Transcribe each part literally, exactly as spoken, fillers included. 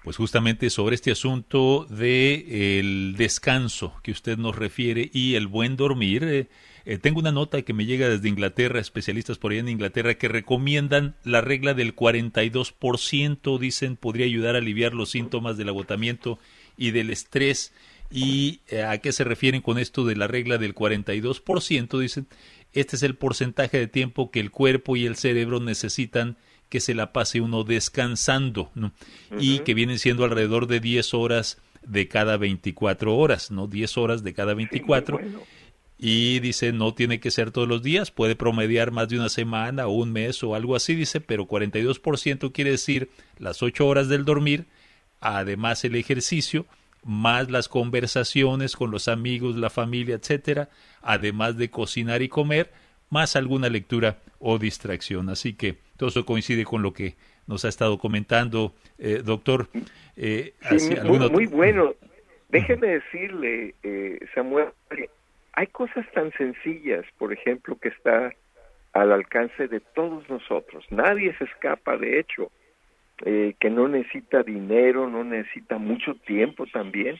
pues justamente sobre este asunto de el descanso que usted nos refiere y el buen dormir. Eh, eh, tengo una nota que me llega desde Inglaterra, especialistas por allá en Inglaterra, que recomiendan la regla del cuarenta y dos por ciento, dicen, podría ayudar a aliviar los síntomas del agotamiento y del estrés. ¿Y eh, a qué se refieren con esto de la regla del cuarenta y dos por ciento? Dicen, este es el porcentaje de tiempo que el cuerpo y el cerebro necesitan que se la pase uno descansando, ¿no? Uh-huh. Y que vienen siendo alrededor de diez horas de cada veinticuatro horas, ¿no? diez horas de cada veinticuatro. Sí, bueno. Y dice, no tiene que ser todos los días, puede promediar más de una semana o un mes o algo así, dice, pero cuarenta y dos por ciento quiere decir las ocho horas del dormir, además el ejercicio, más las conversaciones con los amigos, la familia, etcétera, además de cocinar y comer, más alguna lectura o distracción. Así que todo eso coincide con lo que nos ha estado comentando, eh, doctor. Eh, sí, muy, otro... muy bueno. Déjeme decirle, eh, Samuel, hay cosas tan sencillas, por ejemplo, que está al alcance de todos nosotros. Nadie se escapa, de hecho, eh, que no necesita dinero, no necesita mucho tiempo también.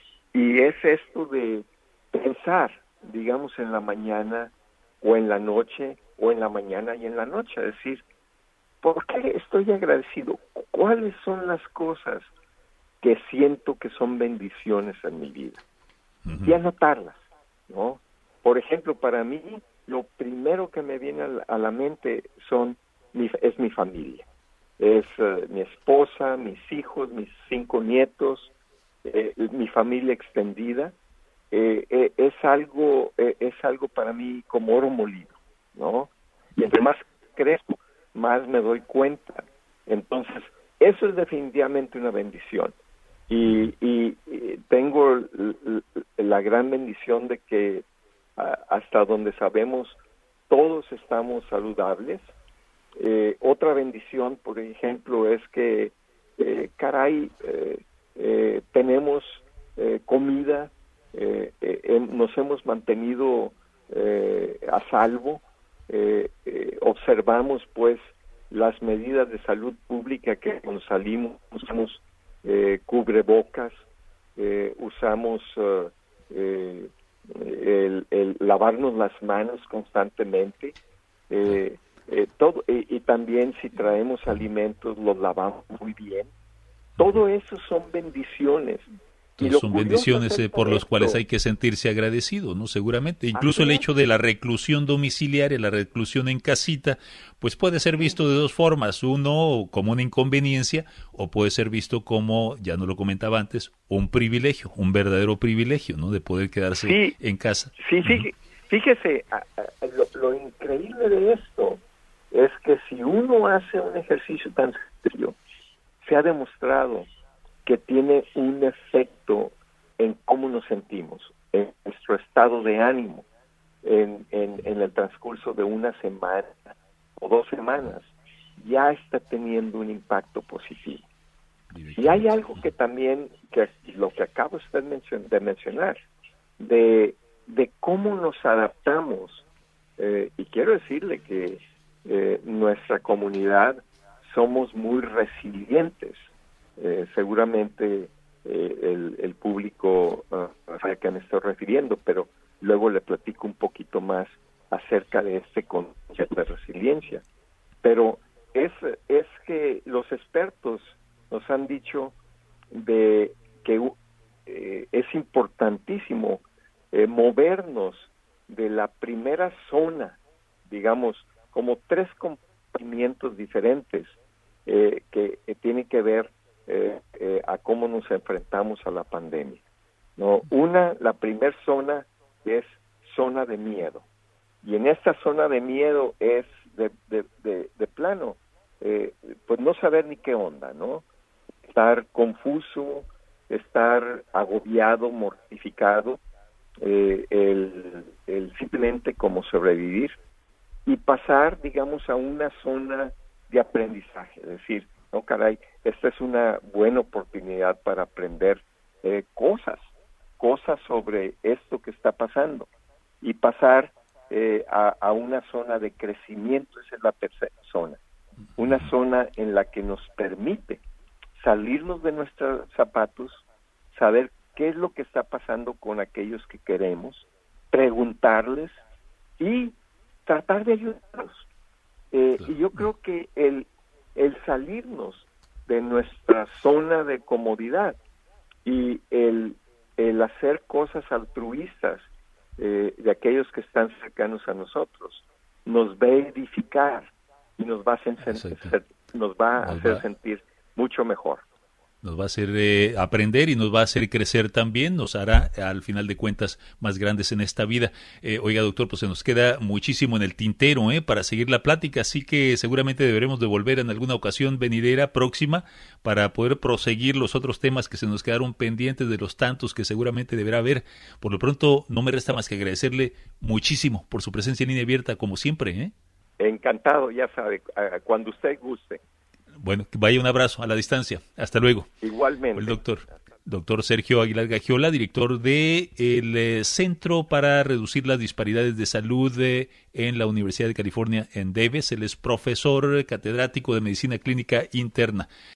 Y es esto de pensar, digamos, en la mañana o en la noche, o en la mañana y en la noche, es decir, ¿por qué estoy agradecido? ¿Cuáles son las cosas que siento que son bendiciones en mi vida? Uh-huh. Y anotarlas, ¿no? Por ejemplo, para mí, lo primero que me viene a la, a la mente son mi, es mi familia. Es uh, mi esposa, mis hijos, mis cinco nietos, eh, mi familia extendida. Eh, eh, es algo eh, es algo para mí como oro molido, ¿no? Y entre más crezco, más me doy cuenta. Entonces, eso es definitivamente una bendición. Y, y, y tengo l- l- la gran bendición de que a, hasta donde sabemos todos estamos saludables. Eh, otra bendición, por ejemplo, es que eh, caray, eh, eh, tenemos eh, comida. Eh, eh, nos hemos mantenido eh, a salvo, eh, eh, observamos pues las medidas de salud pública que cuando salimos usamos eh, cubrebocas, eh, usamos uh, eh, el, el lavarnos las manos constantemente, eh, eh, todo y, y también si traemos alimentos los lavamos muy bien. Todo eso son bendiciones. Entonces, son bendiciones eh, por las cuales hay que sentirse agradecido, ¿no? Seguramente. Incluso el hecho de la reclusión domiciliaria, la reclusión en casita, pues puede ser visto de dos formas. Uno, como una inconveniencia, o puede ser visto como, ya no lo comentaba antes, un privilegio, un verdadero privilegio, ¿no? De poder quedarse sí, en casa. Sí, fíjese, fíjese a, a, lo, lo increíble de esto es que si uno hace un ejercicio tan sencillo, se ha demostrado que tiene un efecto en cómo nos sentimos, en nuestro estado de ánimo, en, en, en el transcurso de una semana o dos semanas, ya está teniendo un impacto positivo. Y hay algo que también, que lo que acabo usted mencion- de mencionar, de, de cómo nos adaptamos, eh, y quiero decirle que eh, nuestra comunidad somos muy resilientes. Eh, seguramente eh, el, el público uh, sabe a qué me estoy refiriendo, pero luego le platico un poquito más acerca de este concepto de resiliencia. Pero es, es que los expertos nos han dicho de que eh, es importantísimo eh, movernos de la primera zona, digamos, como tres compartimientos diferentes eh, que eh, tienen que ver Eh, eh, a cómo nos enfrentamos a la pandemia, ¿no? Una, la primer zona es zona de miedo, y en esta zona de miedo es de, de, de, de plano, eh, pues no saber ni qué onda, ¿no? Estar confuso, estar agobiado, mortificado, eh, el, el simplemente como sobrevivir, y pasar, digamos, a una zona de aprendizaje, es decir, no, caray, esta es una buena oportunidad para aprender eh, cosas, cosas sobre esto que está pasando, y pasar eh, a, a una zona de crecimiento. Esa es la tercera zona, una zona en la que nos permite salirnos de nuestros zapatos, saber qué es lo que está pasando con aquellos que queremos, preguntarles y tratar de ayudarlos. Eh, claro. Y yo creo que el, el salirnos de nuestra zona de comodidad y el, el hacer cosas altruistas eh, de aquellos que están cercanos a nosotros nos va a edificar y nos va a hacer, nos va a hacer va. sentir mucho mejor. Nos va a hacer eh, aprender y nos va a hacer crecer también, nos hará al final de cuentas más grandes en esta vida. Eh, oiga, doctor, pues se nos queda muchísimo en el tintero eh, para seguir la plática, así que seguramente deberemos de volver en alguna ocasión venidera próxima para poder proseguir los otros temas que se nos quedaron pendientes de los tantos que seguramente deberá haber. Por lo pronto, no me resta más que agradecerle muchísimo por su presencia en Línea Abierta, como siempre. ¿eh? Encantado, ya sabe, cuando usted guste. Bueno, vaya un abrazo a la distancia. Hasta luego. Igualmente. El doctor, doctor Sergio Aguilar Gagiola, director de el eh, Centro para Reducir las Disparidades de Salud eh, en la Universidad de California en Davis. Él es profesor catedrático de Medicina Clínica Interna.